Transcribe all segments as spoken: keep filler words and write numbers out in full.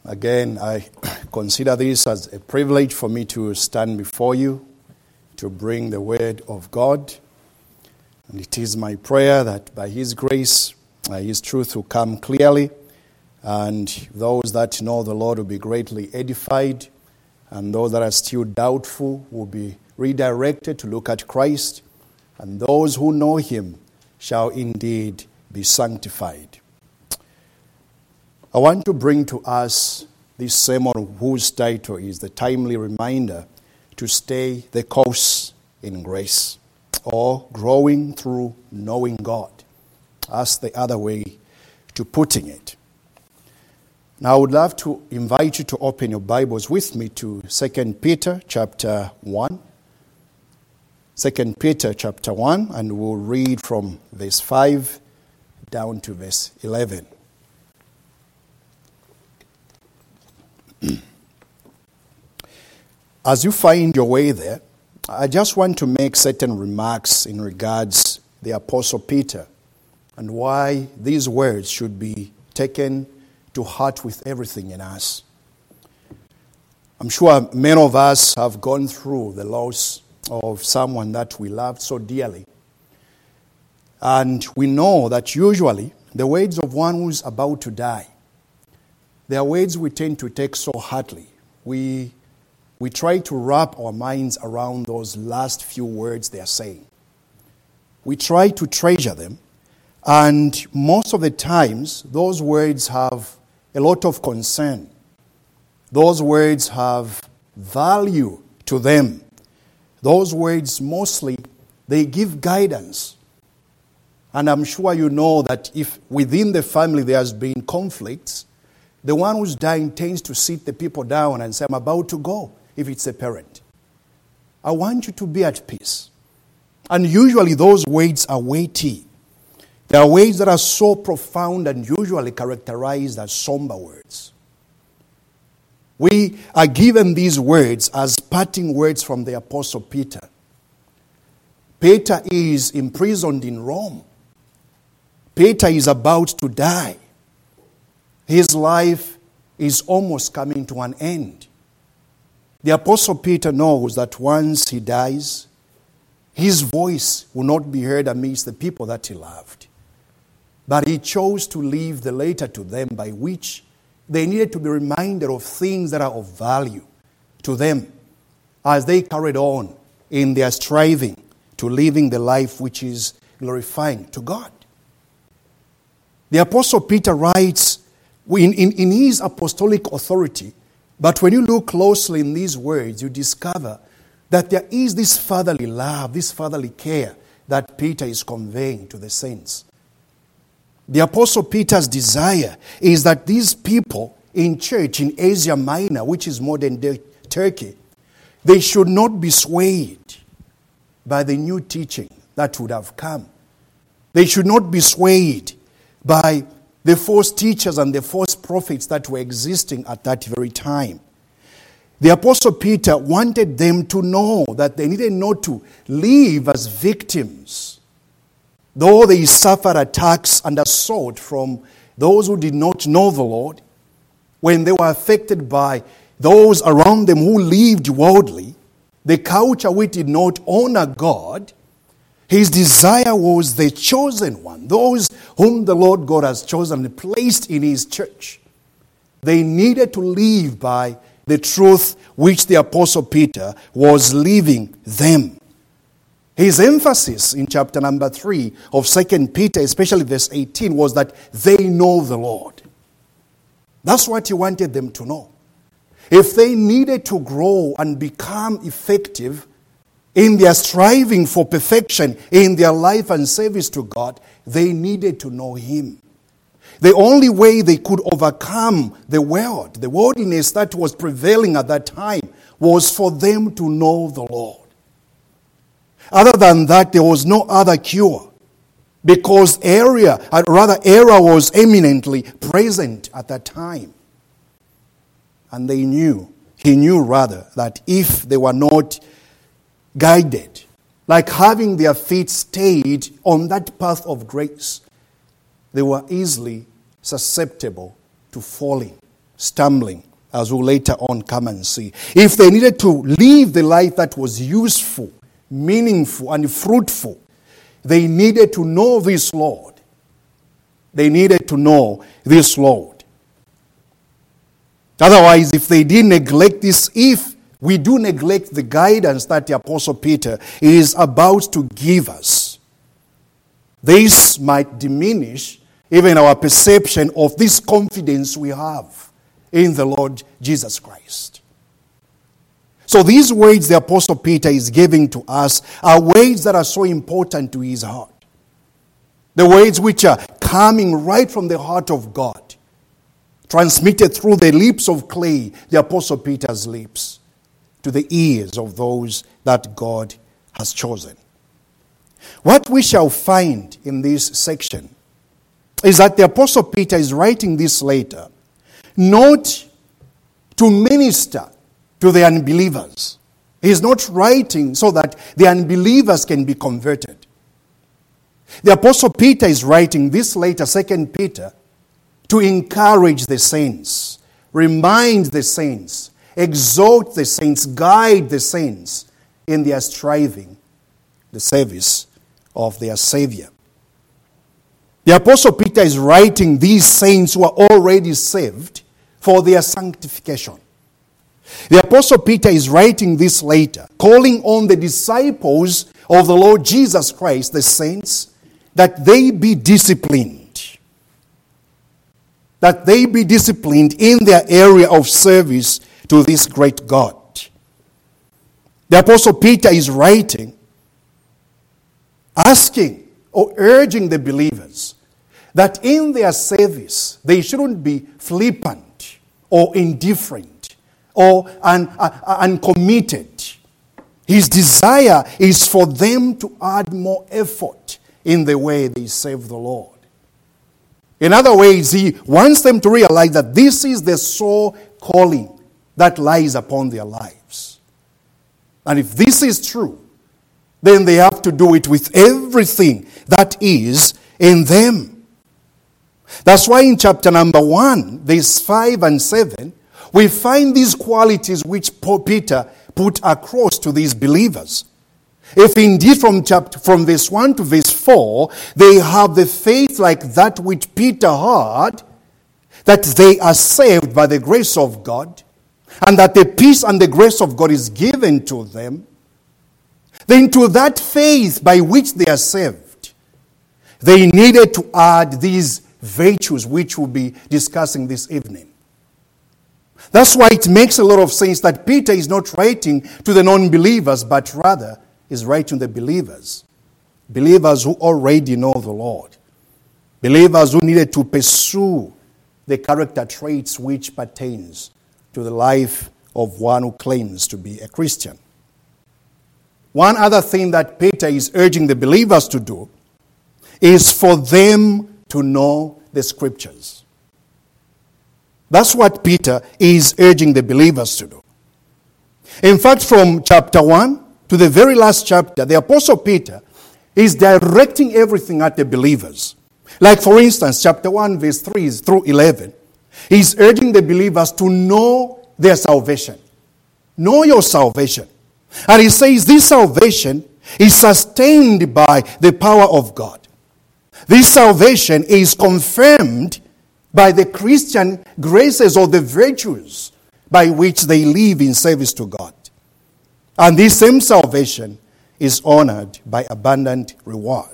Again, I consider this as a privilege for me to stand before you to bring the word of God. And it is my prayer that by His grace, uh, His truth will come clearly, and those that know the Lord will be greatly edified, and those that are still doubtful will be redirected to look at Christ, and those who know Him shall indeed be sanctified. I want to bring to us this sermon whose title is The Timely Reminder to Stay the Course in Grace, or Growing Through Knowing God. That's the other way to putting it. Now I would love to invite you to open your Bibles with me to Second Peter chapter one. Second Peter chapter one, and we'll read from verse five down to verse eleven. As you find your way there, I just want to make certain remarks in regards to the Apostle Peter and why these words should be taken to heart with everything in us. I'm sure many of us have gone through the loss of someone that we loved so dearly. And we know that usually the words of one who's about to die, they are words we tend to take so hardly. We, we try to wrap our minds around those last few words they are saying. We try to treasure them, and most of the times, those words have a lot of concern. Those words have value to them. Those words mostly, they give guidance. And I'm sure you know that if within the family there has been conflicts, the one who's dying tends to sit the people down and say, I'm about to go, if it's a parent. I want you to be at peace. And usually those words are weighty. There are words that are so profound and usually characterized as somber words. We are given these words as parting words from the Apostle Peter. Peter is imprisoned in Rome. Peter is about to die. His life is almost coming to an end. The Apostle Peter knows that once he dies, his voice will not be heard amidst the people that he loved. But he chose to leave the letter to them by which they needed to be reminded of things that are of value to them as they carried on in their striving to living the life which is glorifying to God. The Apostle Peter writes in, in, in his apostolic authority, but when you look closely in these words, you discover that there is this fatherly love, this fatherly care that Peter is conveying to the saints. The Apostle Peter's desire is that these people in church in Asia Minor, which is modern-day Turkey, they should not be swayed by the new teaching that would have come. They should not be swayed by the false teachers and the false prophets that were existing at that very time. The Apostle Peter wanted them to know that they needed not to live as victims, though they suffered attacks and assault from those who did not know the Lord, when they were affected by those around them who lived worldly, the culture which did not honor God. His desire was the chosen one, those whom the Lord God has chosen and placed in His church. They needed to live by the truth which the Apostle Peter was leaving them. His emphasis in chapter number three of Second Peter, especially verse eighteen, was that they know the Lord. That's what he wanted them to know. If they needed to grow and become effective in their striving for perfection in their life and service to God, they needed to know Him. The only way they could overcome the world, the worldliness that was prevailing at that time, was for them to know the Lord. Other than that, there was no other cure, because area, or rather error was eminently present at that time. And they knew, he knew rather, that if they were not guided, like having their feet stayed on that path of grace, they were easily susceptible to falling. stumbling, as we'll later on come and see. If they needed to live the life that was useful, meaningful, and fruitful, they needed to know this Lord. They needed to know this Lord. Otherwise, if they did neglect this, if we do neglect the guidance that the Apostle Peter is about to give us, this might diminish even our perception of this confidence we have in the Lord Jesus Christ. So these words the Apostle Peter is giving to us are words that are so important to his heart. The words which are coming right from the heart of God, transmitted through the lips of clay, the Apostle Peter's lips, to the ears of those that God has chosen. What we shall find in this section is that the Apostle Peter is writing this letter not to minister to the unbelievers. He is not writing so that the unbelievers can be converted. The Apostle Peter is writing this letter, Second Peter, to encourage the saints, remind the saints, exhort the saints, guide the saints in their striving, the service of their Savior. The Apostle Peter is writing these saints who are already saved for their sanctification. The Apostle Peter is writing this letter, calling on the disciples of the Lord Jesus Christ, the saints, that they be disciplined. That they be disciplined in their area of service to this great God. The Apostle Peter is writing, asking or urging the believers that in their service they shouldn't be flippant or indifferent or un- uh, uncommitted. His desire is for them to add more effort in the way they serve the Lord. In other ways, he wants them to realize that this is the sole calling that lies upon their lives. And if this is true, then they have to do it with everything that is in them. That's why in chapter number one, verse five and seven, we find these qualities which Peter put across to these believers. If indeed from chapter from verse one to verse four, they have the faith like that which Peter had, that they are saved by the grace of God, and that the peace and the grace of God is given to them, then to that faith by which they are saved, they needed to add these virtues which we'll be discussing this evening. That's why it makes a lot of sense that Peter is not writing to the non-believers, but rather is writing to the believers. Believers who already know the Lord. Believers who needed to pursue the character traits which pertains to the life of one who claims to be a Christian. One other thing that Peter is urging the believers to do is for them to know the Scriptures. That's what Peter is urging the believers to do. In fact, from chapter one to the very last chapter, the Apostle Peter is directing everything at the believers. Like for instance, chapter one, verse three through eleven, he's urging the believers to know their salvation. Know your salvation. And he says this salvation is sustained by the power of God. This salvation is confirmed by the Christian graces or the virtues by which they live in service to God. And this same salvation is honored by abundant reward.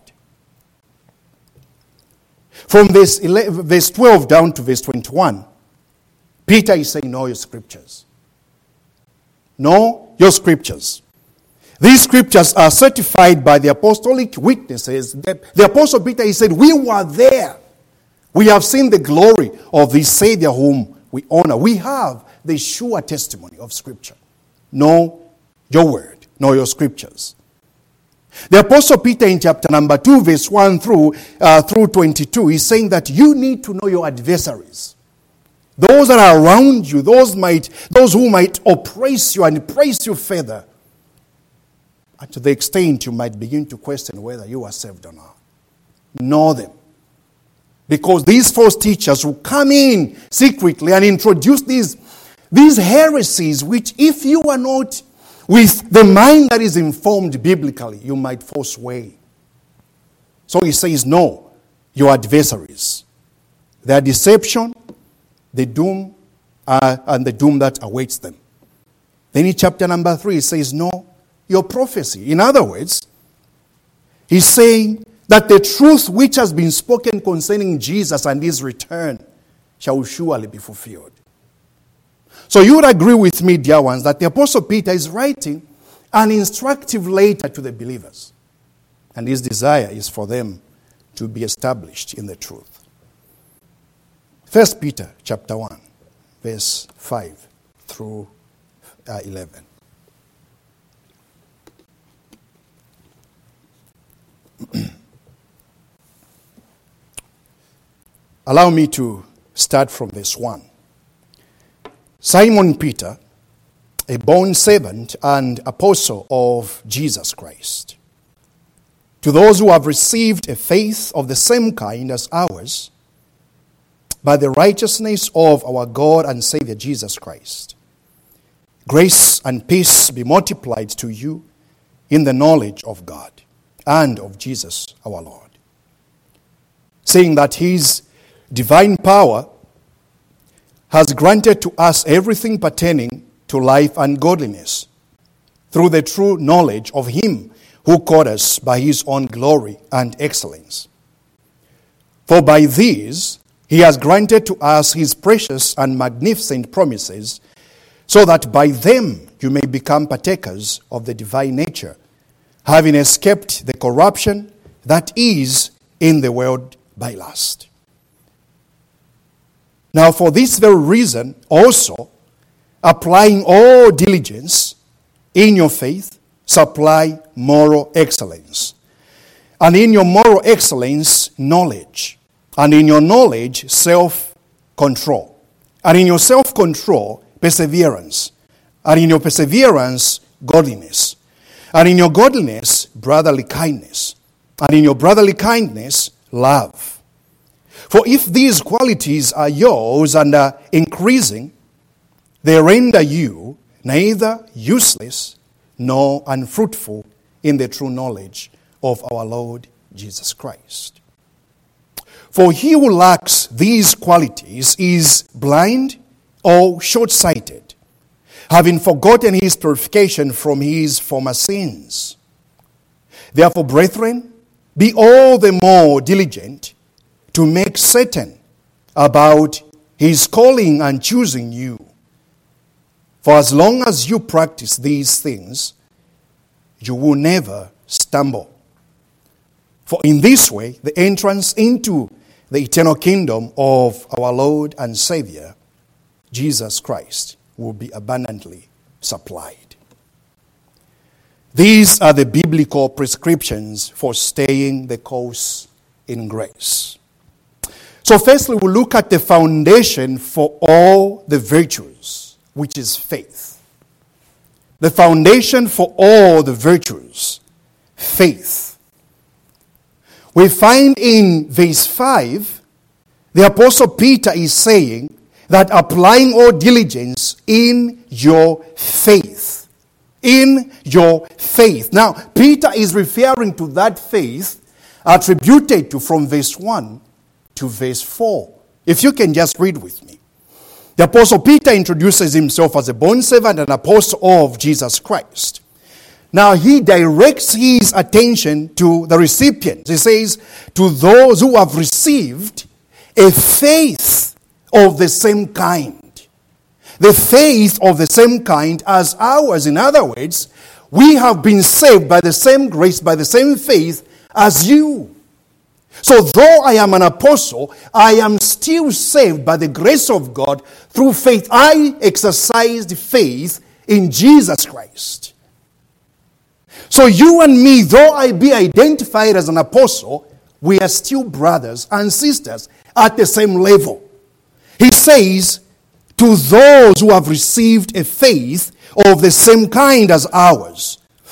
From verse, eleven, verse twelve down to verse twenty-one, Peter is saying, know your scriptures. Know your scriptures. These scriptures are certified by the apostolic witnesses. The, the Apostle Peter, he said, we were there. We have seen the glory of the Savior whom we honor. We have the sure testimony of Scripture. Know your word. Know your scriptures. The Apostle Peter in chapter number two, verse one through, uh, through twenty-two, is saying that you need to know your adversaries. Those that are around you, those might, those who might oppress you and press you further. And to the extent you might begin to question whether you are saved or not. Know them. Because these false teachers will come in secretly and introduce these, these heresies, which if you are not with the mind that is informed biblically, you might fall sway. So he says, no, your adversaries. Their deception, the doom, uh, and the doom that awaits them. Then in chapter number three, he says, no, your prophecy. In other words, he's saying that the truth which has been spoken concerning Jesus and his return shall surely be fulfilled. So you would agree with me, dear ones, that the Apostle Peter is writing an instructive letter to the believers. And his desire is for them to be established in the truth. First Peter chapter one, verse five through uh, eleven. Allow me to start from verse one. Simon Peter, a bond servant and apostle of Jesus Christ, to those who have received a faith of the same kind as ours, by the righteousness of our God and Savior Jesus Christ, grace and peace be multiplied to you in the knowledge of God and of Jesus our Lord, saying that his divine power has granted to us everything pertaining to life and godliness through the true knowledge of him who called us by his own glory and excellence. For by these he has granted to us his precious and magnificent promises, so that by them you may become partakers of the divine nature, having escaped the corruption that is in the world by lust. Now for this very reason also, applying all diligence in your faith, supply moral excellence. And in your moral excellence, knowledge. And in your knowledge, self-control. And in your self-control, perseverance. And in your perseverance, godliness. And in your godliness, brotherly kindness. And in your brotherly kindness, love. For if these qualities are yours and are increasing, they render you neither useless nor unfruitful in the true knowledge of our Lord Jesus Christ. For he who lacks these qualities is blind or short-sighted, having forgotten his purification from his former sins. Therefore, brethren, be all the more diligent to make certain about his calling and choosing you. For as long as you practice these things, you will never stumble. For in this way, the entrance into the eternal kingdom of our Lord and Savior, Jesus Christ, will be abundantly supplied. These are the biblical prescriptions for staying the course in grace. So firstly, we'll look at the foundation for all the virtues, which is faith. The foundation for all the virtues, faith. We find in verse five, the Apostle Peter is saying that applying all diligence in your faith. In your faith. Now, Peter is referring to that faith attributed to from verse one to verse four. If you can just read with me. The Apostle Peter introduces himself as a bondservant and apostle of Jesus Christ. Now he directs his attention to the recipients. He says, to those who have received a faith of the same kind. The faith of the same kind as ours. In other words, we have been saved by the same grace, by the same faith as you. So though I am an apostle, I am still saved by the grace of God through faith. I exercised faith in Jesus Christ. So you and me, though I be identified as an apostle, we are still brothers and sisters at the same level. He says, to those who have received a faith of the same kind as ours.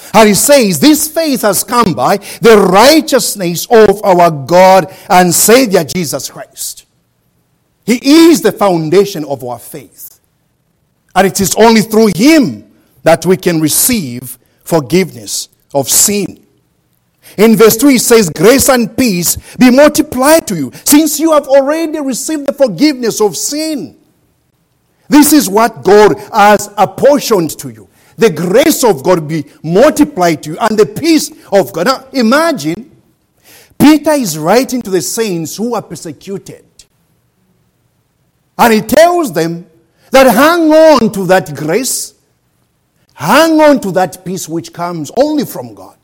And he says, this faith has come by the righteousness of our God and Savior Jesus Christ. He is the foundation of our faith. And it is only through him that we can receive forgiveness of sin. In verse two, it says, grace and peace be multiplied to you, since you have already received the forgiveness of sin. This is what God has apportioned to you. The grace of God be multiplied to you, and the peace of God. Now, imagine, Peter is writing to the saints who are persecuted. And he tells them that hang on to that grace, hang on to that peace which comes only from God.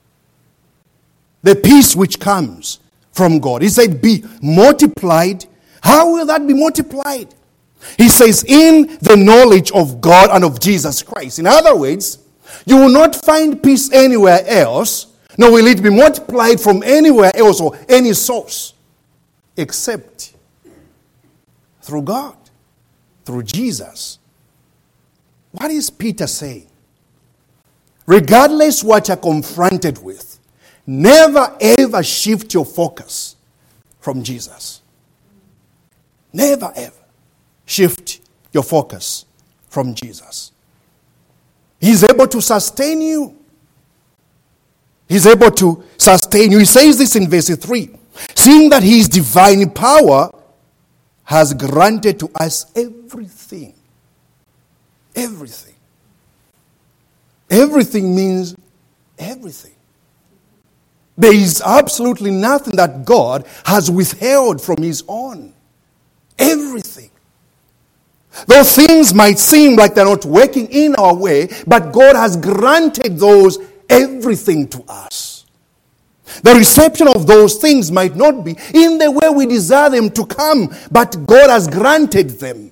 The peace which comes from God. He said, be multiplied. How will that be multiplied? He says, in the knowledge of God and of Jesus Christ. In other words, you will not find peace anywhere else, nor will it be multiplied from anywhere else or any source, except through God, through Jesus. What is Peter saying? Regardless what you're confronted with, never ever shift your focus from Jesus. Never ever shift your focus from Jesus. He's able to sustain you. He's able to sustain you. He says this in verse three. Seeing that his divine power has granted to us everything. Everything. Everything means everything. There is absolutely nothing that God has withheld from his own. Everything. Those things might seem like they're not working in our way, but God has granted those everything to us. The reception of those things might not be in the way we desire them to come, but God has granted them.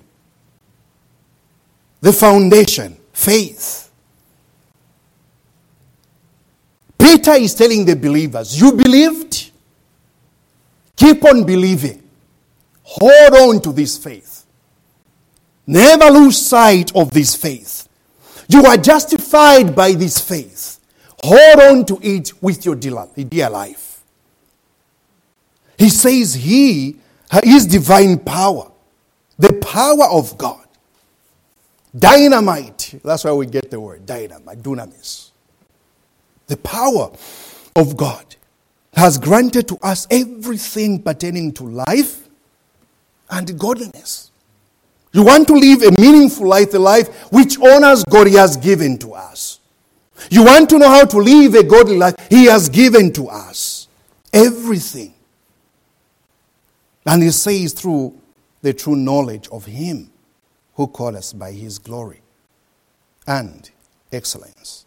The foundation, faith. Peter is telling the believers, you believed? Keep on believing. Hold on to this faith. Never lose sight of this faith. You are justified by this faith. Hold on to it with your dear life. He says he, his divine power, the power of God, dynamite, that's why we get the word dynamite, dunamis. The power of God has granted to us everything pertaining to life and godliness. You want to live a meaningful life, a life which honors God, he has given to us. You want to know how to live a godly life, he has given to us everything. And he says through the true knowledge of him who called us by his glory and excellence.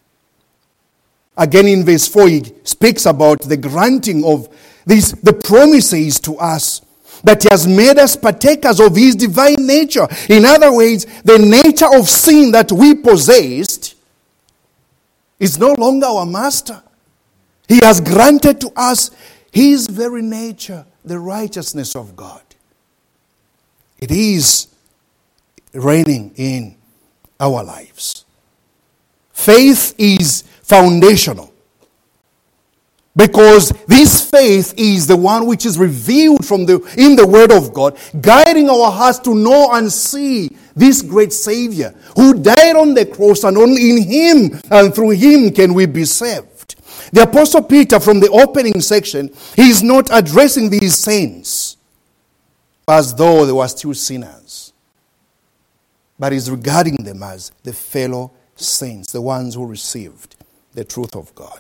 Again in verse four, he speaks about the granting of these, the promises to us, that he has made us partakers of his divine nature. In other words, the nature of sin that we possessed is no longer our master. He has granted to us his very nature, the righteousness of God. It is reigning in our lives. Faith is foundational. Because this faith is the one which is revealed from the in the Word of God, guiding our hearts to know and see this great Savior who died on the cross, and only in him and through him can we be saved. The Apostle Peter, from the opening section, he is not addressing these saints as though they were still sinners, but is regarding them as the fellow saints, the ones who received the truth of God.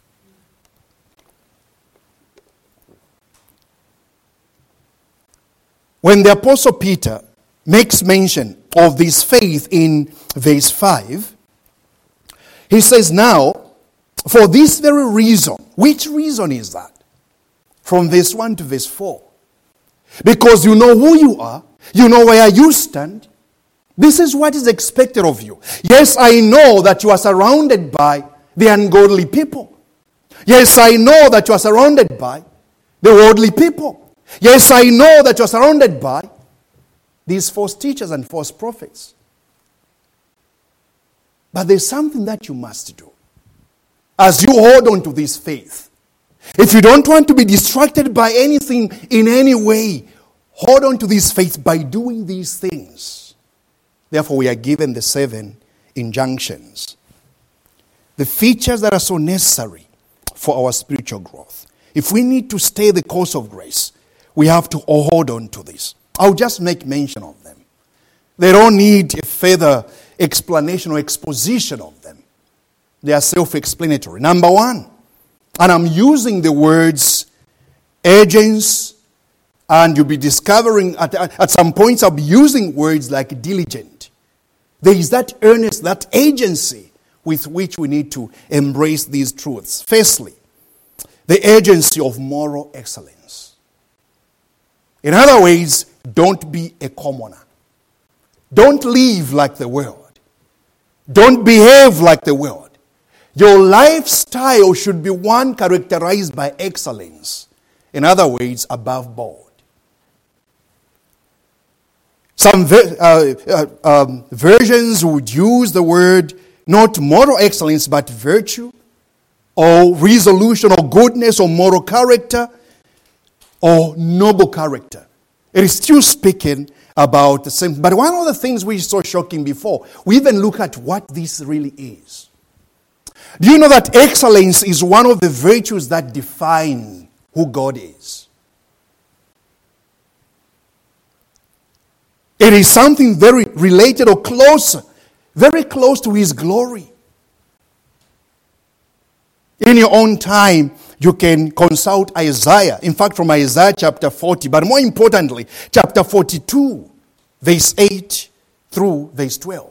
When the Apostle Peter makes mention of this faith in verse five, he says, now, for this very reason. Which reason is that? From verse one to verse four. Because you know who you are, you know where you stand. This is what is expected of you. Yes, I know that you are surrounded by the ungodly people. Yes, I know that you are surrounded by the worldly people. Yes, I know that you're surrounded by these false teachers and false prophets. But there's something that you must do. as you hold on to this faith. If you don't want to be distracted by anything in any way, hold on to this faith by doing these things. Therefore, we are given the seven injunctions. The features that are so necessary for our spiritual growth. If we need to stay the course of grace, we have to hold on to this. I'll just make mention of them. They don't need a further explanation or exposition of them. They are self-explanatory. Number one, and I'm using the words urgence, and you'll be discovering at, at some points I'll be using words like diligent. There is that earnest, that agency with which we need to embrace these truths. Firstly, the urgency of moral excellence. In other words, don't be a commoner. Don't live like the world. Don't behave like the world. Your lifestyle should be one characterized by excellence. In other words, above board. Some ver- uh, uh, um, versions would use the word not moral excellence, but virtue, or resolution, or goodness, or moral character, or noble character. It is still speaking about the same. But one of the things we saw shocking before, we even look at what this really is. Do you know that excellence is one of the virtues that define who God is? It is something very related or close, very close to His glory. In your own time, you can consult Isaiah. In fact, from Isaiah chapter forty, but more importantly, chapter forty-two, verse eight through verse twelve.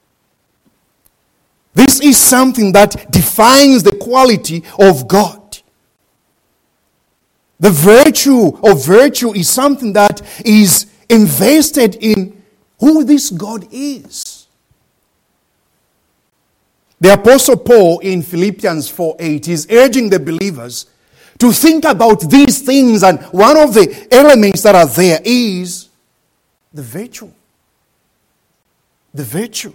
This is something that defines the quality of God. The virtue of virtue is something that is invested in who this God is. The Apostle Paul in Philippians four eight is urging the believers to think about these things, and one of the elements that are there is the virtue. The virtue.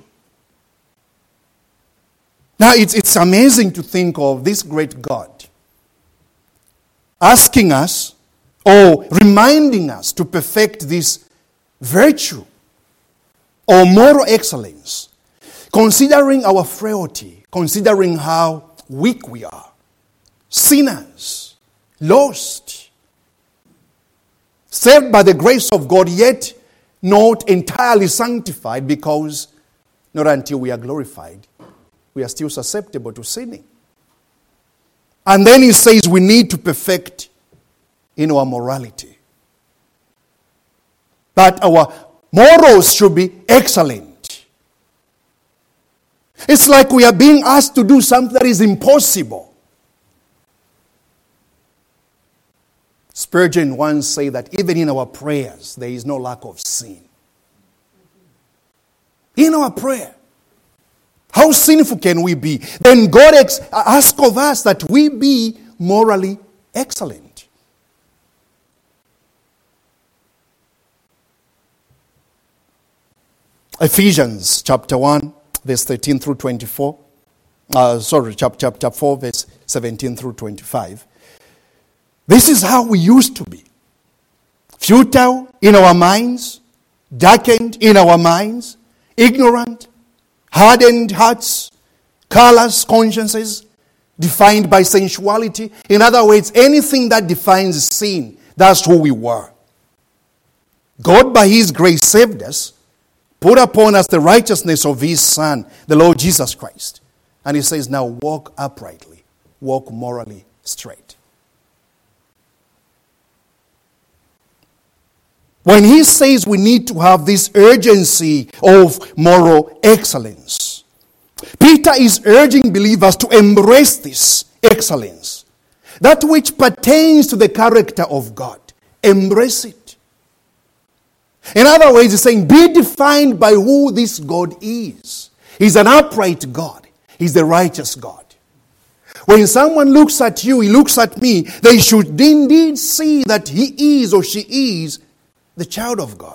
Now, it's, it's amazing to think of this great God asking us or reminding us to perfect this virtue or moral excellence, considering our frailty, considering how weak we are, sinners, lost, saved by the grace of God, yet not entirely sanctified, because not until we are glorified we are still susceptible to sinning. And then he says we need to perfect in our morality. That our morals should be excellent. It's like we are being asked to do something that is impossible. Spurgeon once said that even in our prayers, there is no lack of sin. In our prayer. How sinful can we be? Then God ex- asks of us that we be morally excellent. Ephesians chapter one, verse thirteen through twenty-four. Uh, sorry, chapter four, verse seventeen through twenty-five. This is how we used to be. Futile in our minds, darkened in our minds, ignorant, hardened hearts, callous consciences, defined by sensuality. In other words, anything that defines sin, that's who we were. God, by His grace, saved us, put upon us the righteousness of His Son, the Lord Jesus Christ. And He says, now walk uprightly, walk morally straight. When he says we need to have this urgency of moral excellence, Peter is urging believers to embrace this excellence. That which pertains to the character of God. Embrace it. In other words, he's saying, be defined by who this God is. He's an upright God. He's the righteous God. When someone looks at you, he looks at me, they should indeed see that he is or she is the child of God.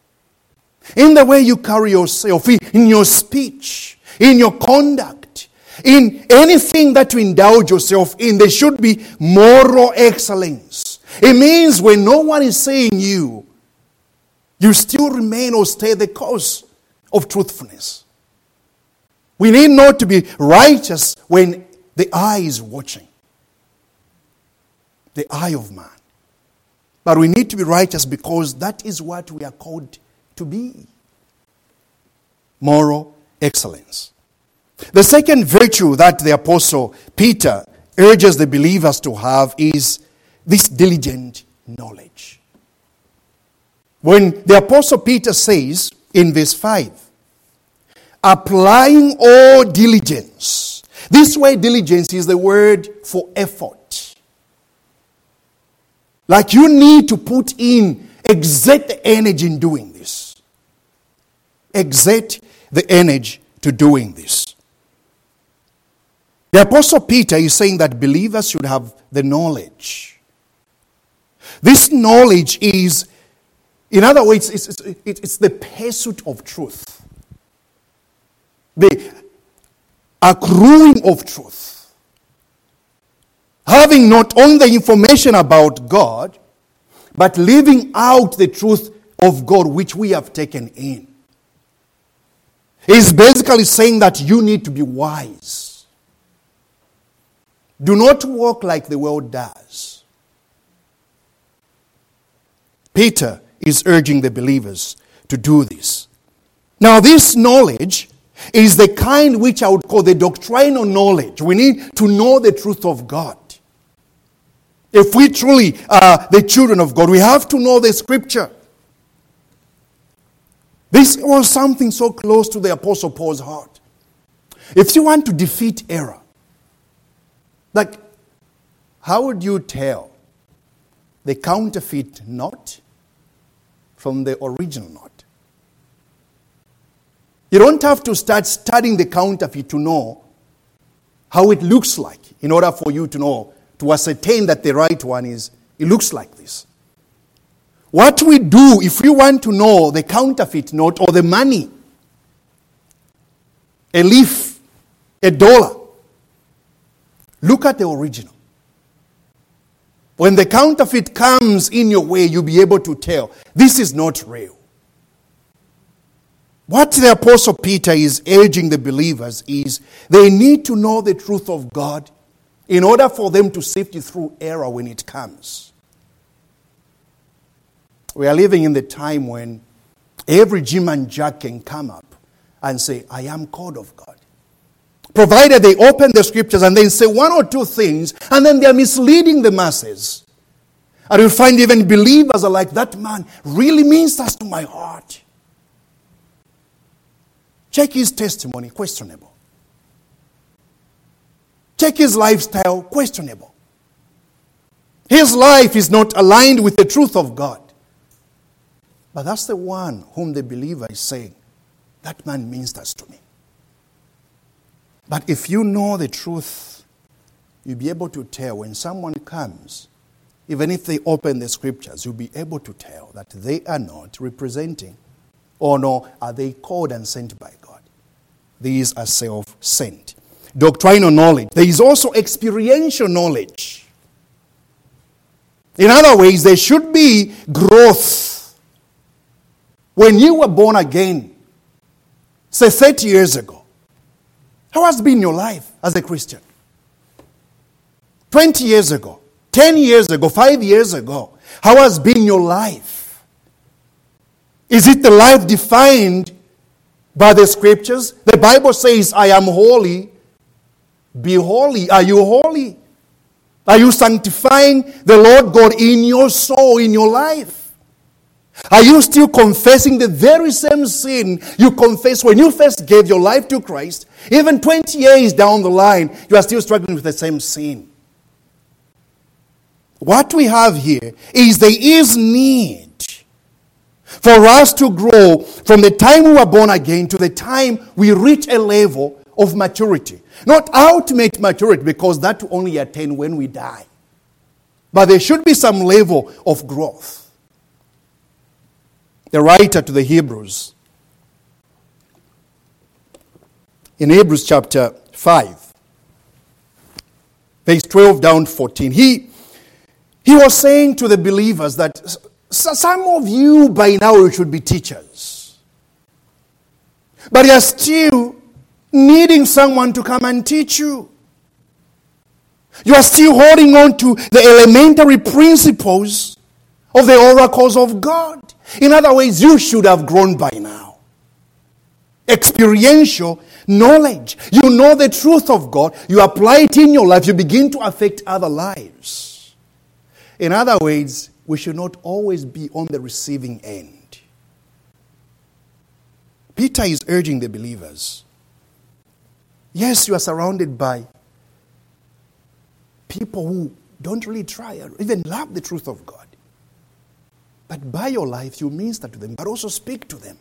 In the way you carry yourself, in your speech, in your conduct, In anything that you indulge yourself in, there should be moral excellence. It means when no one is saying you, you still remain or stay the course of truthfulness. We need not to be righteous when the eye is watching. The eye of man. But we need to be righteous because that is what we are called to be. Moral excellence. The second virtue that the Apostle Peter urges the believers to have is this diligent knowledge. When the Apostle Peter says in verse five, applying all diligence. This word diligence is the word for effort. Like you need to put in, exert the energy in doing this. Exert the energy to doing this. The Apostle Peter is saying that believers should have the knowledge. This knowledge is, in other words, it's, it's, it's the pursuit of truth. The accruing of truth. Having not only the information about God, but living out the truth of God which we have taken in. He's basically saying that you need to be wise. Do not walk like the world does. Peter is urging the believers to do this. Now, this knowledge is the kind which I would call the doctrinal knowledge. We need to know the truth of God. If we truly are the children of God, we have to know the Scripture. This was something so close to the Apostle Paul's heart. If you want to defeat error, like, how would you tell the counterfeit knot from the original knot? You don't have to start studying the counterfeit to know how it looks like in order for you to know, to ascertain that the right one is, it looks like this. What we do if we want to know the counterfeit note or the money, a leaf, a dollar, look at the original. When the counterfeit comes in your way, you'll be able to tell, this is not real. What the Apostle Peter is urging the believers is they need to know the truth of God in order for them to sift through error when it comes. We are living in the time when every Jim and Jack can come up and say, I am called of God. Provided they open the Scriptures and then say one or two things, and then they are misleading the masses. And you'll find even believers are like, that man really ministers to my heart. Check his testimony, questionable. Check his lifestyle, questionable. His life is not aligned with the truth of God. But that's the one whom the believer is saying, that man ministers to me. But if you know the truth, you'll be able to tell when someone comes, even if they open the Scriptures, you'll be able to tell that they are not representing, or no, are they called and sent by God. These are self-sent. Doctrinal knowledge. There is also experiential knowledge. In other ways, there should be growth. When you were born again, say thirty years ago, how has been your life as a Christian? twenty years ago, ten years ago, five years ago, how has been your life? Is it the life defined by the Scriptures? The Bible says, I am holy. Be holy. Are you holy? Are you sanctifying the Lord God in your soul, in your life? Are you still confessing the very same sin you confessed when you first gave your life to Christ? Even twenty years down the line, you are still struggling with the same sin. What we have here is there is need for us to grow from the time we were born again to the time we reach a level of maturity. Not ultimate maturity, because that will only attain when we die. But there should be some level of growth. The writer to the Hebrews, in Hebrews chapter five, verse twelve down to fourteen. He, he was saying to the believers that s- some of you by now you should be teachers. But you're still needing someone to come and teach you. You are still holding on to the elementary principles of the oracles of God. In other words, you should have grown by now. Experiential knowledge. You know the truth of God. You apply it in your life. You begin to affect other lives. In other words, we should not always be on the receiving end. Peter is urging the believers. Yes, you are surrounded by people who don't really try or even love the truth of God. But by your life, you minister to them, but also speak to them.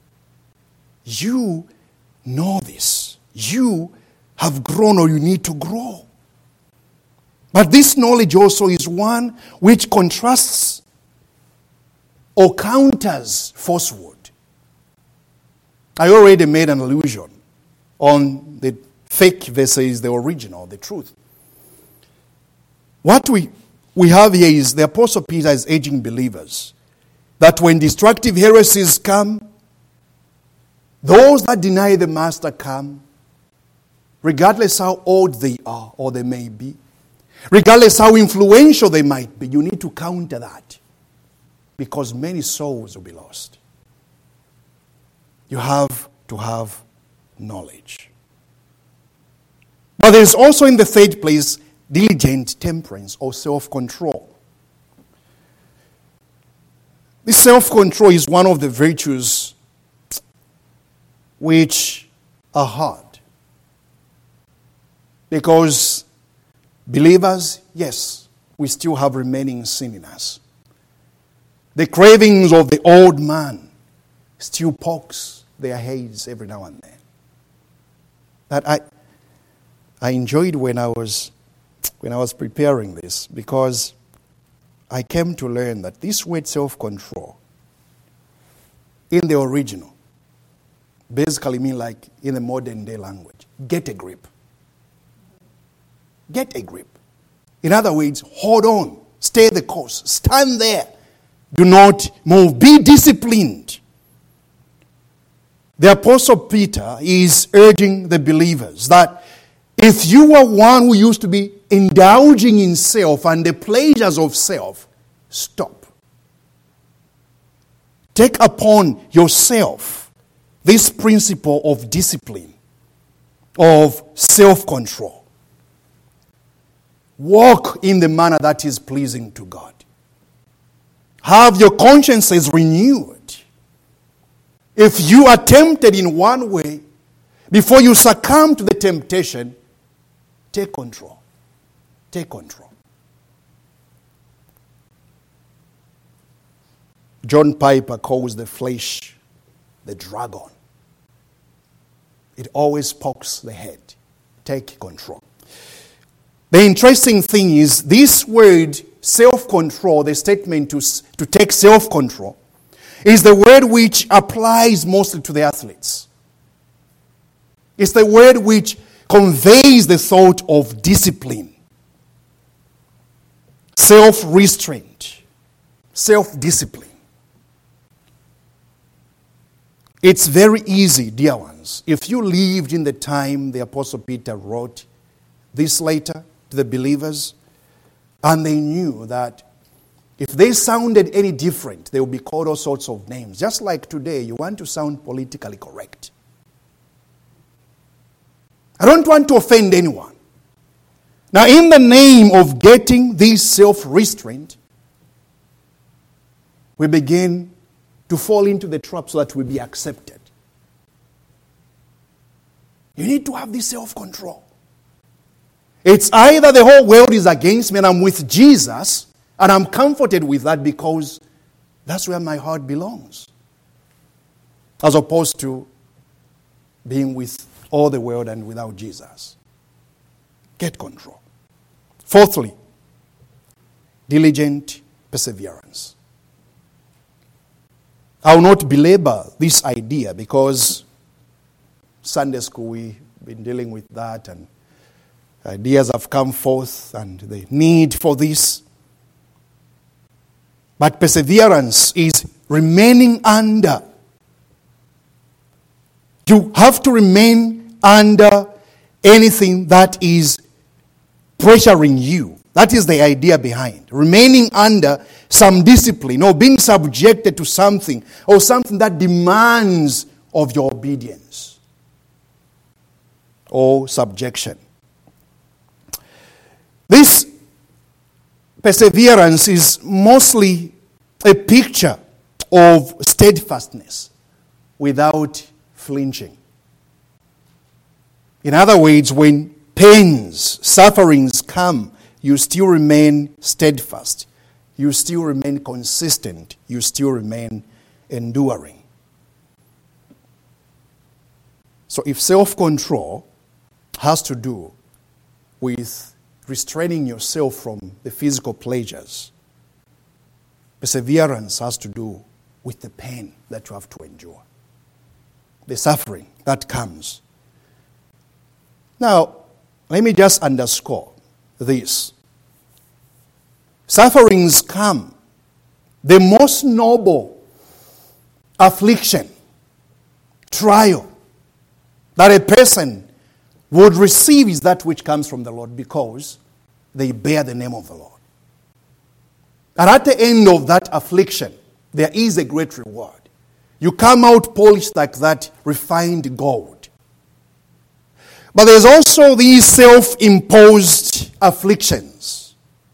You know this. You have grown or you need to grow. But this knowledge also is one which contrasts or counters falsehood. I already made an allusion on the fake versus the original, the truth. What we, we have here is the Apostle Peter is urging believers that when destructive heresies come, those that deny the Master come, regardless how old they are or they may be, regardless how influential they might be, you need to counter that because many souls will be lost. You have to have knowledge. But there is also in the third place diligent temperance or self-control. This self-control is one of the virtues which are hard. Because believers, yes, we still have remaining sin in us. The cravings of the old man still pokes their heads every now and then. That I I enjoyed when I was when I was preparing this, because I came to learn that this word self-control in the original basically means, like in the modern day language, get a grip. Get a grip. In other words, hold on, stay the course, stand there, do not move, be disciplined. The Apostle Peter is urging the believers that if you are one who used to be indulging in self and the pleasures of self, stop. Take upon yourself this principle of discipline, of self-control. Walk in the manner that is pleasing to God. Have your consciences renewed. If you are tempted in one way, before you succumb to the temptation, take control. Take control. John Piper calls the flesh the dragon. It always pokes the head. Take control. The interesting thing is this word self-control, the statement to, to take self-control, is the word which applies mostly to the athletes. It's the word which conveys the thought of discipline, self-restraint, self-discipline. It's very easy, dear ones, if you lived in the time the Apostle Peter wrote this letter to the believers, and they knew that if they sounded any different, they would be called all sorts of names. Just like today, you want to sound politically correct. I don't want to offend anyone. Now, in the name of getting this self-restraint, we begin to fall into the trap so that we be accepted. You need to have this self-control. It's either the whole world is against me and I'm with Jesus, and I'm comforted with that because that's where my heart belongs, as opposed to being with all the world and without Jesus. Get control. Fourthly, diligent perseverance. I will not belabor this idea because Sunday school we've been dealing with that, and Ideas have come forth and the need for this. But perseverance is remaining under. You have to remain under anything that is pressuring you. That is the idea behind. Remaining under some discipline or being subjected to something or something that demands of your obedience or subjection. This perseverance is mostly a picture of steadfastness without flinching. In other words, when pains, sufferings come, you still remain steadfast. You still remain consistent. You still remain enduring. So if self-control has to do with restraining yourself from the physical pleasures, perseverance has to do with the pain that you have to endure, the suffering that comes. Now, let me just underscore this. Sufferings come. The most noble affliction, trial that a person would receive is that which comes from the Lord, because they bear the name of the Lord. And at the end of that affliction, there is a great reward. You come out polished like that refined gold. But there's also these self-imposed afflictions.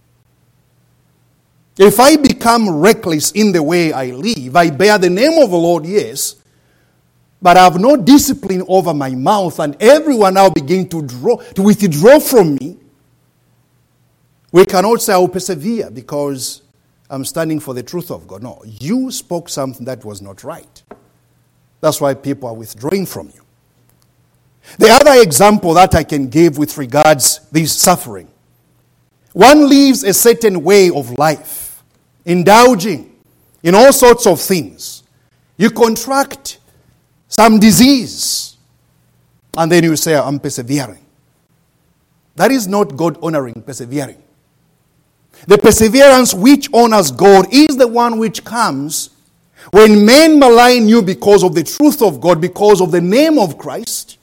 If I become reckless in the way I live, I bear the name of the Lord, yes, but I have no discipline over my mouth, and everyone now begin to draw, to withdraw from me, we cannot say I will persevere because I'm standing for the truth of God. No, you spoke something that was not right. That's why people are withdrawing from you. The other example that I can give with regards this suffering, one lives a certain way of life, indulging in all sorts of things. You contract some disease, and then you say, I'm persevering. That is not God-honoring persevering. The perseverance which honors God is the one which comes when men malign you because of the truth of God, because of the name of Christ.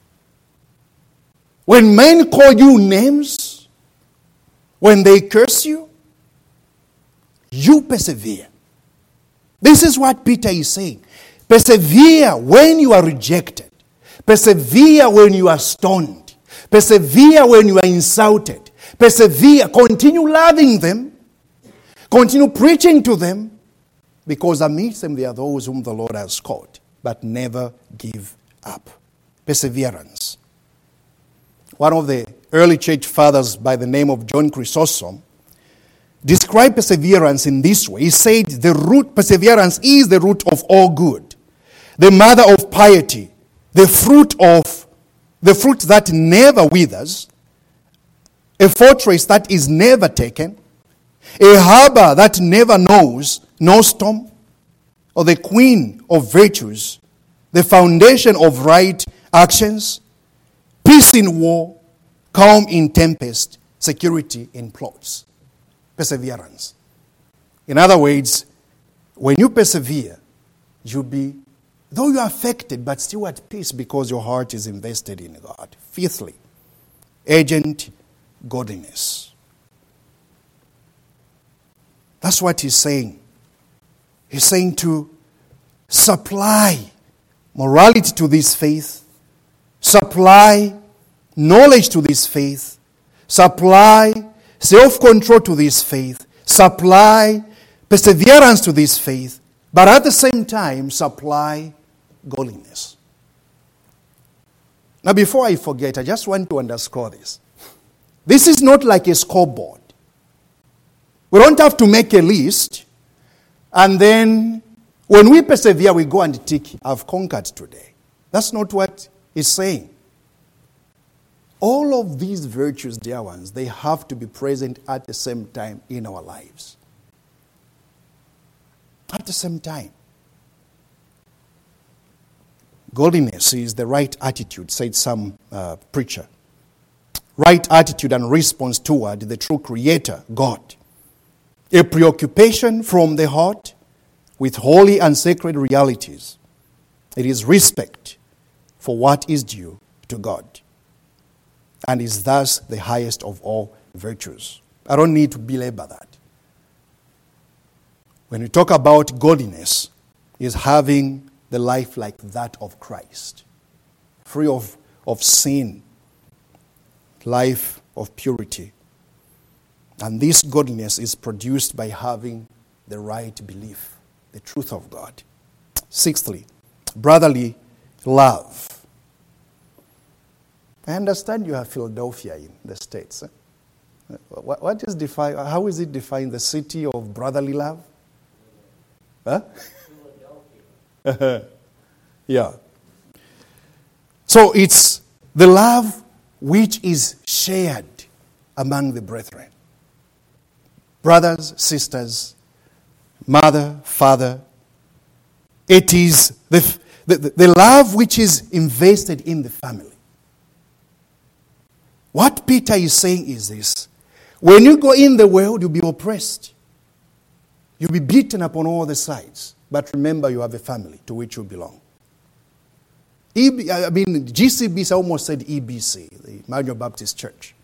When men call you names, when they curse you, you persevere. This is what Peter is saying. Persevere when you are rejected. Persevere when you are stoned. Persevere when you are insulted. Persevere. Continue loving them. Continue preaching to them. Because amidst them there are those whom the Lord has called. But never give up. Perseverance. One of the early church fathers by the name of John Chrysostom described perseverance in this way. He said, the root, perseverance is the root of all good, the mother of piety, the fruit of, the fruit that never withers, a fortress that is never taken, a harbor that never knows no storm, or the queen of virtues, the foundation of right actions, peace in war, calm in tempest, security in plots. Perseverance. In other words, when you persevere, you'll be, though you are affected, but still at peace because your heart is invested in God. Fifthly, urgent godliness. That's what he's saying. He's saying to supply morality to this faith, supply knowledge to this faith, supply self-control to this faith, supply perseverance to this faith, but at the same time, supply godliness. Now, before I forget, I just want to underscore this. This is not like a scoreboard. We don't have to make a list, and then when we persevere, we go and tick, I've conquered today. That's not what he's saying. All of these virtues, dear ones, they have to be present at the same time in our lives. At the same time. Godliness is the right attitude, said some uh, preacher. right attitude and response toward the true Creator, God. A preoccupation from the heart with holy and sacred realities. It is respect for what is due to God, and is thus the highest of all virtues. I don't need to belabor that. When we talk about godliness, is having the life like that of Christ, free of, of sin, life of purity. And this godliness is produced by having the right belief, the truth of God. Sixthly, brotherly love. I understand you have Philadelphia in the States. Eh? What, what is defined? How is it defined? The city of brotherly love? Huh? Philadelphia. Yeah. So it's the love which is shared among the brethren. Brothers, sisters, mother, father. It is the, the, the love which is invested in the family. What Peter is saying is this. When you go in the world, you'll be oppressed. You'll be beaten upon all the sides. But remember, you have a family to which you belong. E B, I mean, G C B C, I almost said E B C, the Emmanuel Baptist Church.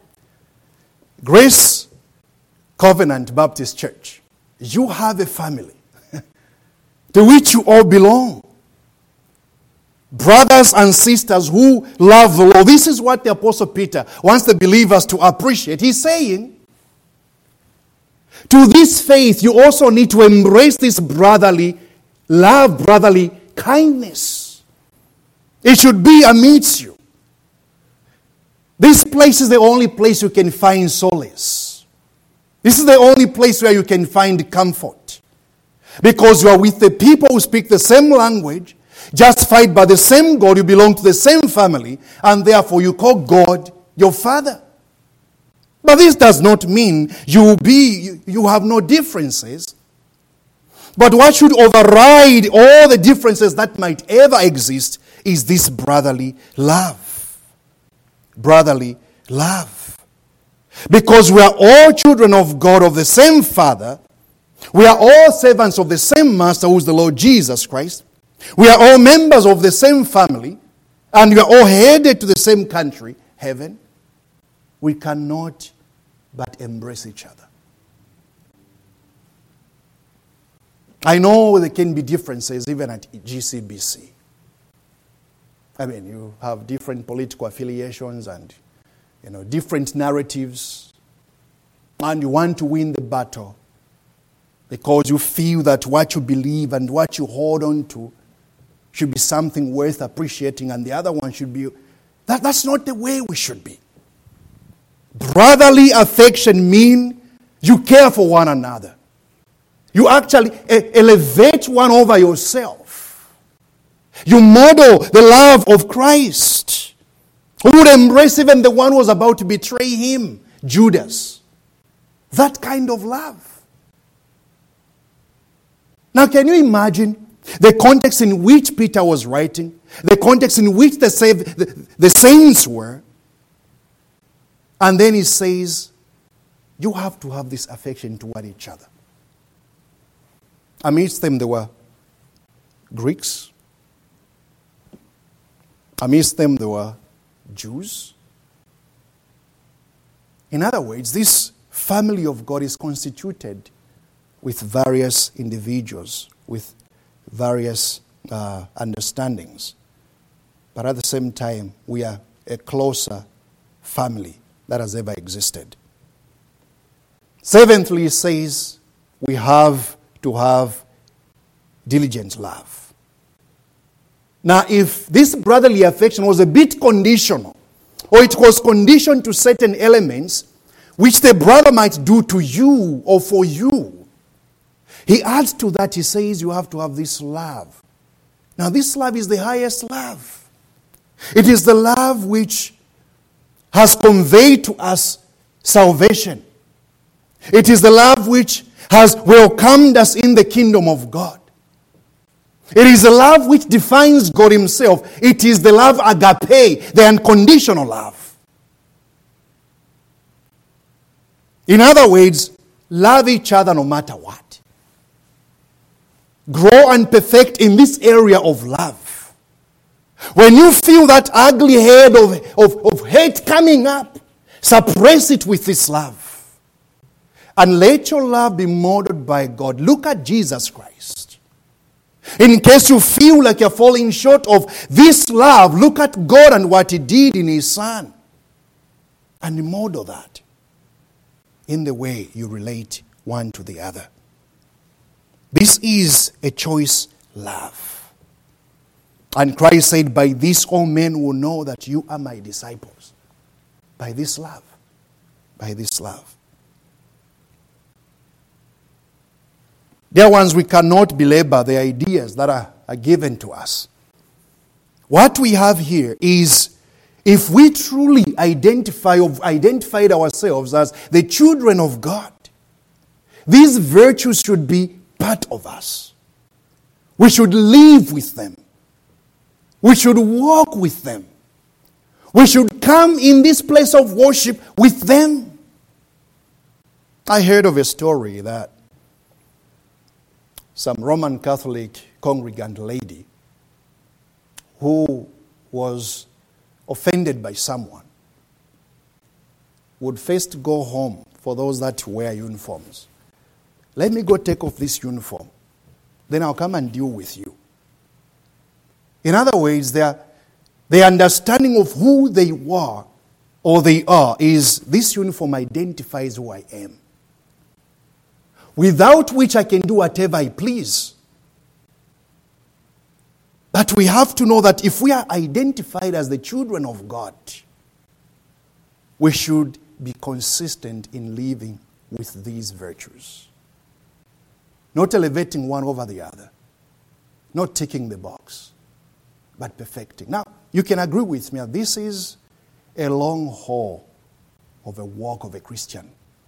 Grace Covenant Baptist Church. You have a family to which you all belong. Brothers and sisters who love the Lord. This is what the Apostle Peter wants the believers to appreciate. He's saying, to this faith, you also need to embrace this brotherly love, brotherly kindness. It should be amidst you. This place is the only place you can find solace. This is the only place where you can find comfort. Because you are with the people who speak the same language, justified by the same God, you belong to the same family, and therefore you call God your Father. But this does not mean you be you have no differences. But what should override all the differences that might ever exist is this brotherly love. Brotherly love. Because we are all children of God, of the same Father. We are all servants of the same Master, who is the Lord Jesus Christ. We are all members of the same family. And we are all headed to the same country, heaven. We cannot but embrace each other. I know there can be differences even at G C B C. I mean, you have different political affiliations and, you know, different narratives. And you want to win the battle because you feel that what you believe and what you hold on to should be something worth appreciating, and the other one should be... That, that's not the way we should be. Brotherly affection means you care for one another. You actually elevate one over yourself. You model the love of Christ, who would embrace even the one who was about to betray him, Judas. That kind of love. Now, can you imagine the context in which Peter was writing, the context in which the, saved, the, the saints were? And then he says, you have to have this affection toward each other. Amidst them there were Greeks. Amidst them there were Jews. In other words, this family of God is constituted with various individuals, with various uh, understandings. But at the same time, we are a closer family that has ever existed. Seventhly, it says we have to have diligent love. Now, if this brotherly affection was a bit conditional, or it was conditioned to certain elements which the brother might do to you or for you, he adds to that, he says you have to have this love. Now, this love is the highest love. It is the love which has conveyed to us salvation. It is the love which has welcomed us in the kingdom of God. It is the love which defines God himself. It is the love agape, the unconditional love. In other words, love each other no matter what. Grow and perfect in this area of love. When you feel that ugly head of, of, of hate coming up, suppress it with this love. And let your love be modeled by God. Look at Jesus Christ. In case you feel like you're falling short of this love, look at God and what He did in His Son. And model that in the way you relate one to the other. This is a choice love. And Christ said, by this all men will know that you are my disciples. By this love. By this love. Dear ones, we cannot belabor the ideas that are, are given to us. What we have here is, if we truly identify or identified ourselves as the children of God, these virtues should be part of us. We should live with them. We should walk with them. We should come in this place of worship with them. I heard of a story that some Roman Catholic congregant lady who was offended by someone would first go home for those that wear uniforms. Let me go take off this uniform. Then I'll come and deal with you. In other words, their, their understanding of who they were or they are is, this uniform identifies who I am. Without which I can do whatever I please. But we have to know that if we are identified as the children of God, we should be consistent in living with these virtues. Not elevating one over the other. Not ticking the box. But perfecting. Now, you can agree with me, this is a long haul of a walk of a Christian.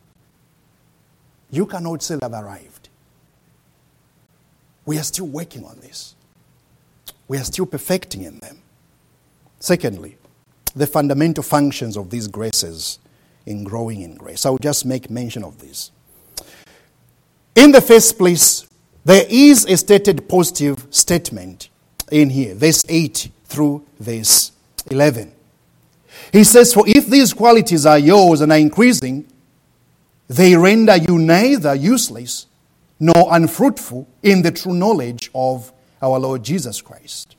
You cannot say I've arrived. We are still working on this. We are still perfecting in them. Secondly, the fundamental functions of these graces in growing in grace. I will just make mention of this. In the first place, there is a stated positive statement in here, verse eight through verse eleven. He says, for if these qualities are yours and are increasing, they render you neither useless nor unfruitful in the true knowledge of our Lord Jesus Christ.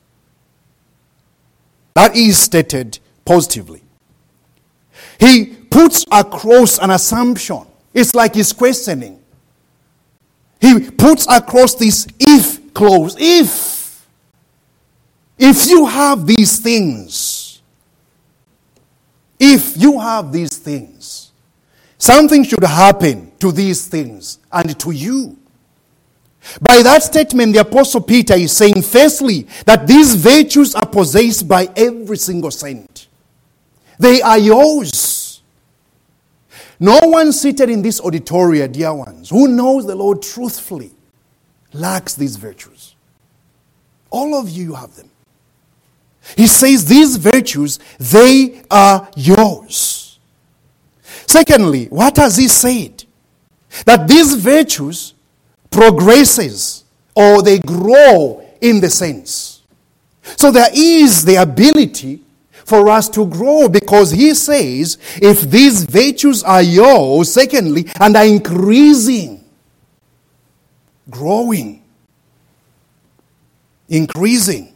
That is stated positively. He puts across an assumption. It's like he's questioning. He puts across this if clause. If. If you have these things. If you have these things. Something should happen to these things and to you. By that statement, the Apostle Peter is saying, firstly, that these virtues are possessed by every single saint. They are yours. No one seated in this auditorium, dear ones, who knows the Lord truthfully, lacks these virtues. All of you have them. He says these virtues, they are yours. Secondly, what has he said? That these virtues progresses or they grow in the sense. So there is the ability for us to grow, because he says if these virtues are yours, secondly, and are increasing, growing, increasing.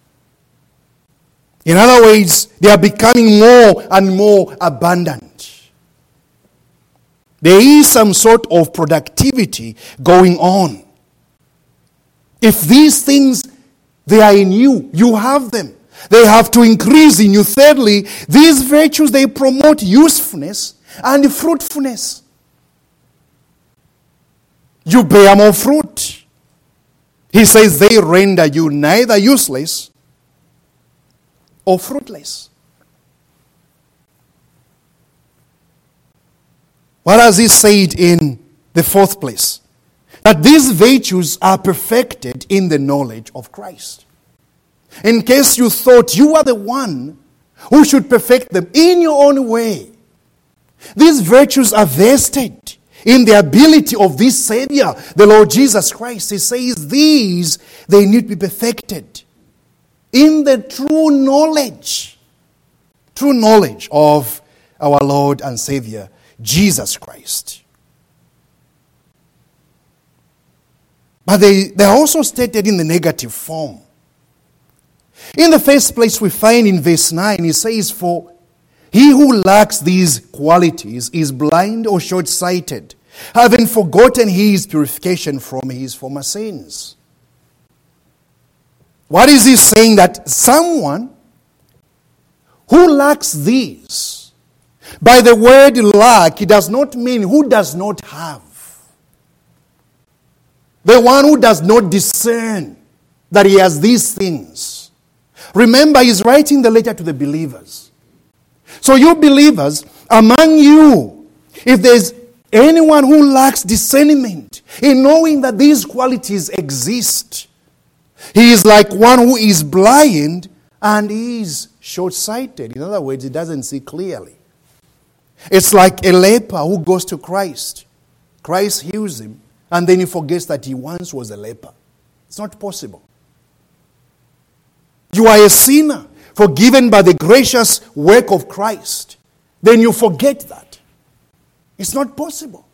In other words, they are becoming more and more abundant. There is some sort of productivity going on. If these things, they are in you, you have them. They have to increase in you. Thirdly, these virtues, they promote usefulness and fruitfulness. You bear more fruit. He says they render you neither useless or fruitless. What has he said in the fourth place? That these virtues are perfected in the knowledge of Christ. In case you thought you are the one who should perfect them in your own way. These virtues are vested in the ability of this Savior, the Lord Jesus Christ. He says these, they need to be perfected in the true knowledge, true knowledge of our Lord and Savior, Jesus Christ. But they, they are also stated in the negative form. In the first place, we find in verse nine, it says, "For he who lacks these qualities is blind or short-sighted, having forgotten his purification from his former sins." What is he saying? That someone who lacks these, by the word lack, it does not mean who does not have. The one who does not discern that he has these things. Remember, he's writing the letter to the believers. So you believers, among you, if there's anyone who lacks discernment in knowing that these qualities exist, he is like one who is blind and is short-sighted. In other words, he doesn't see clearly. It's like a leper who goes to Christ. Christ heals him, and then he forgets that he once was a leper. It's not possible. You are a sinner, forgiven by the gracious work of Christ. Then you forget that. It's not possible.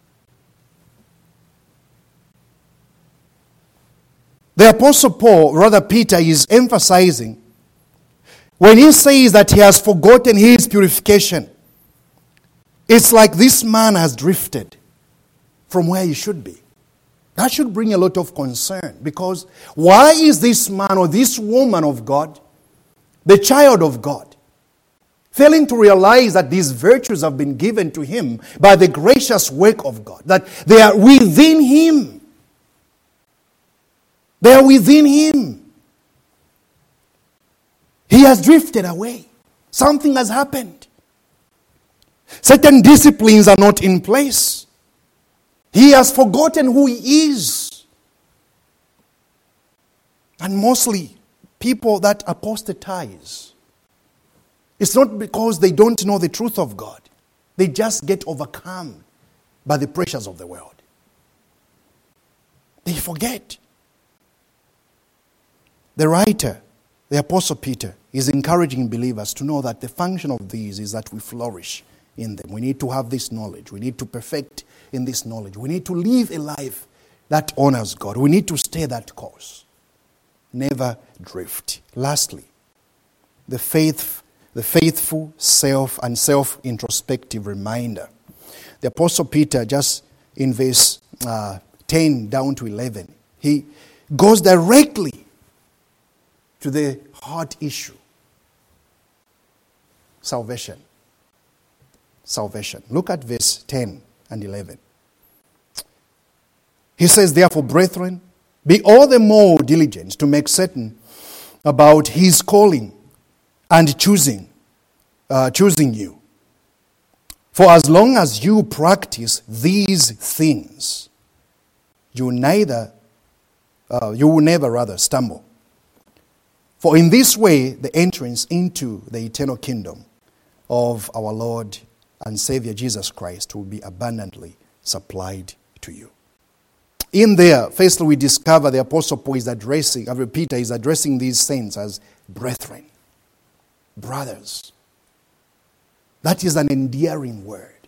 The Apostle Paul, rather Peter, is emphasizing when he says that he has forgotten his purification. It's like this man has drifted from where he should be. That should bring a lot of concern, because why is this man or this woman of God, the child of God, failing to realize that these virtues have been given to him by the gracious work of God, that they are within him? They are within him. He has drifted away. Something has happened. Certain disciplines are not in place. He has forgotten who he is. And mostly, people that apostatize, it's not because they don't know the truth of God. They just get overcome by the pressures of the world. They forget. The writer, the Apostle Peter, is encouraging believers to know that the function of these is that we flourish in them. We need to have this knowledge. We need to perfect in this knowledge. We need to live a life that honors God. We need to stay that course. Never drift. Lastly, the faith, the faithful self and self-introspective reminder. The Apostle Peter, just in verse uh, ten down to eleven, he goes directly to the heart issue. Salvation. Salvation. Look at verse ten and eleven. He says, "Therefore, brethren, be all the more diligent to make certain about his calling and choosing, uh, choosing you. For as long as you practice these things, you neither, uh, you will never rather stumble. For in this way, the entrance into the eternal kingdom of our Lord and Savior Jesus Christ will be abundantly supplied to you." In there, firstly, we discover the Apostle Paul is addressing, uh, Peter is addressing these saints as brethren, brothers. That is an endearing word.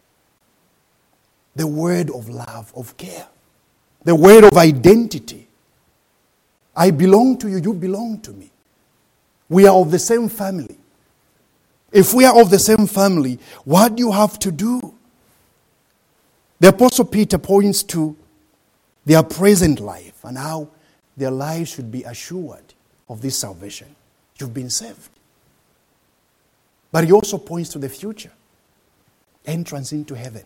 The word of love, of care. The word of identity. I belong to you, you belong to me. We are of the same family. If we are of the same family, what do you have to do? The Apostle Peter points to their present life and how their lives should be assured of this salvation. You've been saved. But he also points to the future. Entrance into heaven.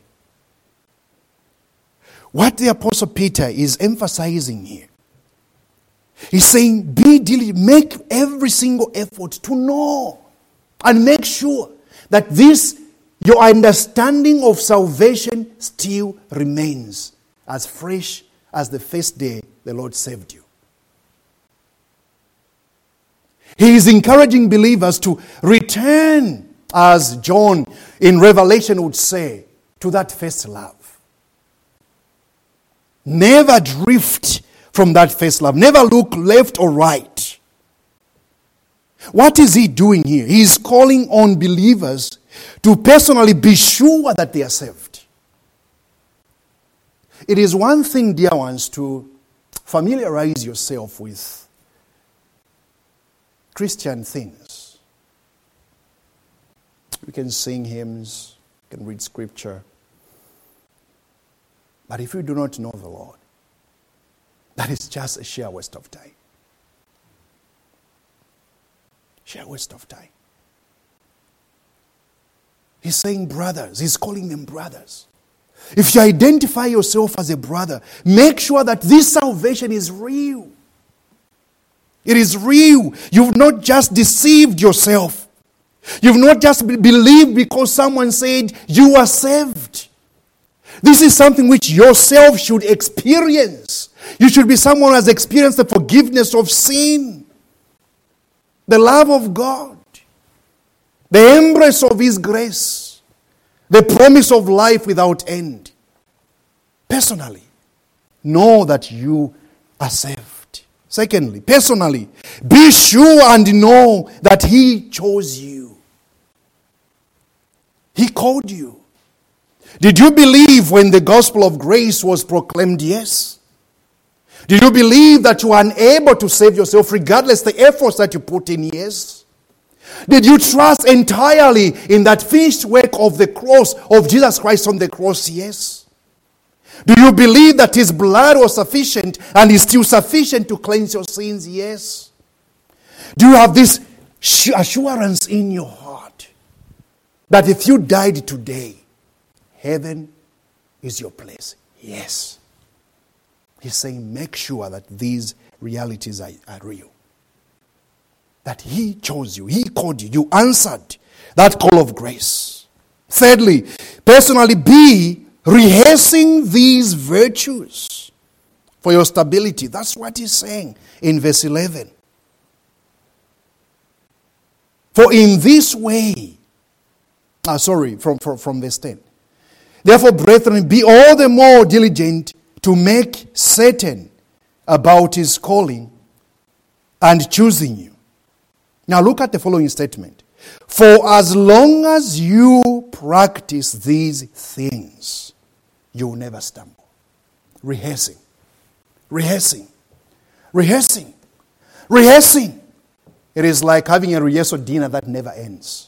What the Apostle Peter is emphasizing here, he's saying, be diligent, make every single effort to know and make sure that this, your understanding of salvation still remains as fresh as the first day the Lord saved you. He is encouraging believers to return as John in Revelation would say, to that first love. Never drift from that first love. Never look left or right. What is he doing here? He is calling on believers to personally be sure that they are saved. It is one thing, dear ones, to familiarize yourself with Christian things. You can sing hymns, you can read scripture. But if you do not know the Lord, that is just a sheer waste of time. Sheer waste of time. He's saying brothers. He's calling them brothers. If you identify yourself as a brother, make sure that this salvation is real. It is real. You've not just deceived yourself. You've not just be- believed because someone said you are saved. This is something which yourself should experience. You should be someone who has experienced the forgiveness of sin, the love of God, the embrace of His grace, the promise of life without end. Personally, know that you are saved. Secondly, personally, be sure and know that He chose you. He called you. Did you believe when the gospel of grace was proclaimed? Yes. Did you believe that you are unable to save yourself regardless the efforts that you put in? Yes. Did you trust entirely in that finished work of the cross, of Jesus Christ on the cross? Yes. Do you believe that His blood was sufficient and is still sufficient to cleanse your sins? Yes. Do you have this assurance in your heart that if you died today, heaven is your place? Yes. He's saying make sure that these realities are, are real. That He chose you. He called you. You answered that call of grace. Thirdly, personally be rehearsing these virtues for your stability. That's what he's saying in verse eleven. For in this way, ah, sorry, from, from, from verse ten. Therefore, brethren, be all the more diligent to make certain about His calling and choosing you. Now look at the following statement. For as long as you practice these things, you will never stumble. Rehearsing. Rehearsing. Rehearsing. Rehearsing. It is like having a rehearsal dinner that never ends.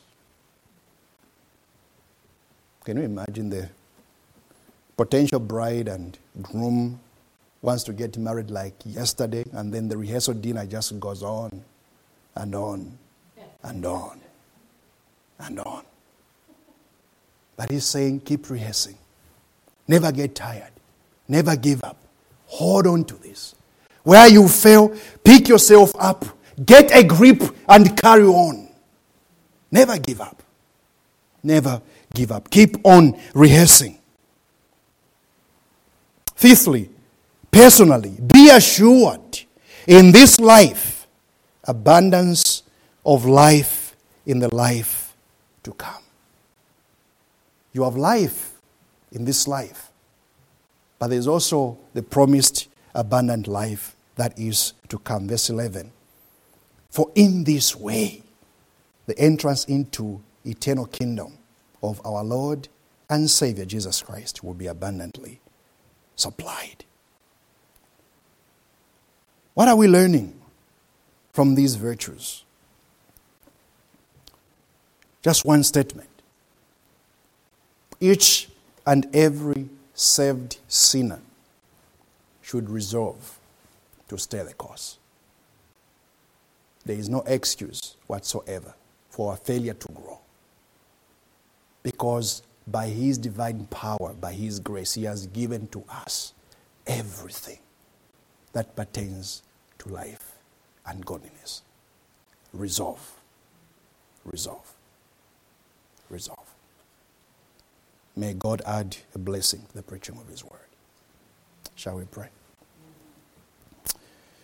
Can you imagine the potential bride and groom wants to get married like yesterday, and then the rehearsal dinner just goes on and on and on and on. But he's saying, keep rehearsing. Never get tired. Never give up. Hold on to this. Where you fail, pick yourself up. Get a grip and carry on. Never give up. Never give up. Keep on rehearsing. Fifthly, personally, be assured in this life, abundance of life in the life to come. You have life in this life, but there's also the promised abundant life that is to come. Verse eleven. For in this way, the entrance into eternal kingdom of our Lord and Savior Jesus Christ will be abundantly supplied. What are we learning from these virtues? Just one statement. Each and every saved sinner should resolve to stay the course. There is no excuse whatsoever for a failure to grow. Because by His divine power, by His grace, He has given to us everything that pertains to life and godliness. Resolve. Resolve. Resolve. May God add a blessing to the preaching of His word. Shall we pray?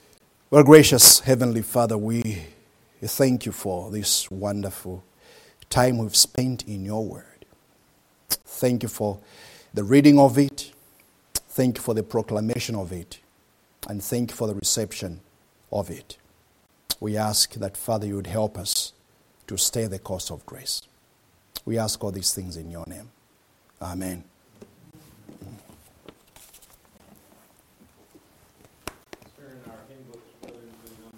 Well, gracious Heavenly Father, we thank You for this wonderful time we've spent in your word. Thank you for the reading of it. Thank you for the proclamation of it. And thank you for the reception of it. We ask that, Father, you would help us to stay the course of grace. We ask all these things in your name. Amen.